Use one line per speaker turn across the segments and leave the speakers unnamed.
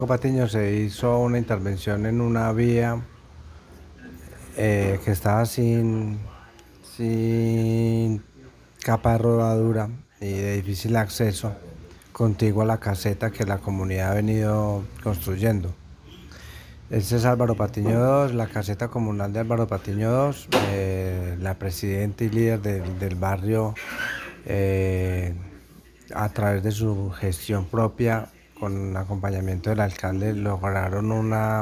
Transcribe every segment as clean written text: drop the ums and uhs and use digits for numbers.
Patiño se hizo una intervención en una vía que estaba sin capa de rodadura y de difícil acceso, contiguo a la caseta que la comunidad ha venido construyendo. Este es Álvaro Patiño II, la caseta comunal de Álvaro Patiño II, la presidenta y líder del barrio, eh, a través de su gestión propia, con acompañamiento del alcalde, lograron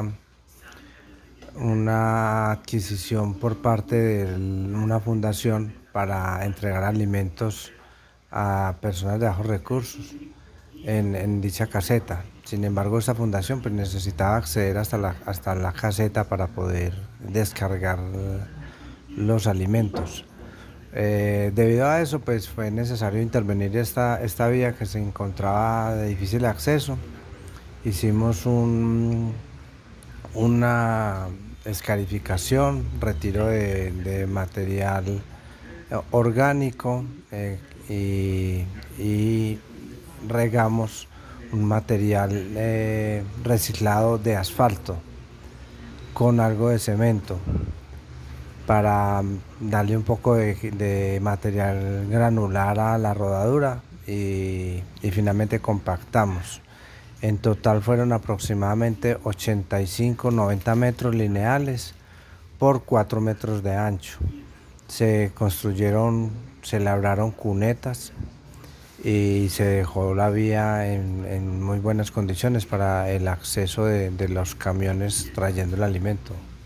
una adquisición por parte de una fundación para entregar alimentos a personas de bajos recursos en dicha caseta. Sin embargo, esta fundación pues, necesitaba acceder hasta la caseta para poder descargar los alimentos. Debido a eso, pues fue necesario intervenir esta vía que se encontraba de difícil acceso. Hicimos una escarificación, retiro de material orgánico, y regamos un material reciclado de asfalto con algo de cemento para darle un poco de material granular a la rodadura y finalmente compactamos. En total fueron aproximadamente 85-90 metros lineales por 4 metros de ancho. Se labraron cunetas y se dejó la vía en muy buenas condiciones para el acceso de los camiones trayendo el alimento.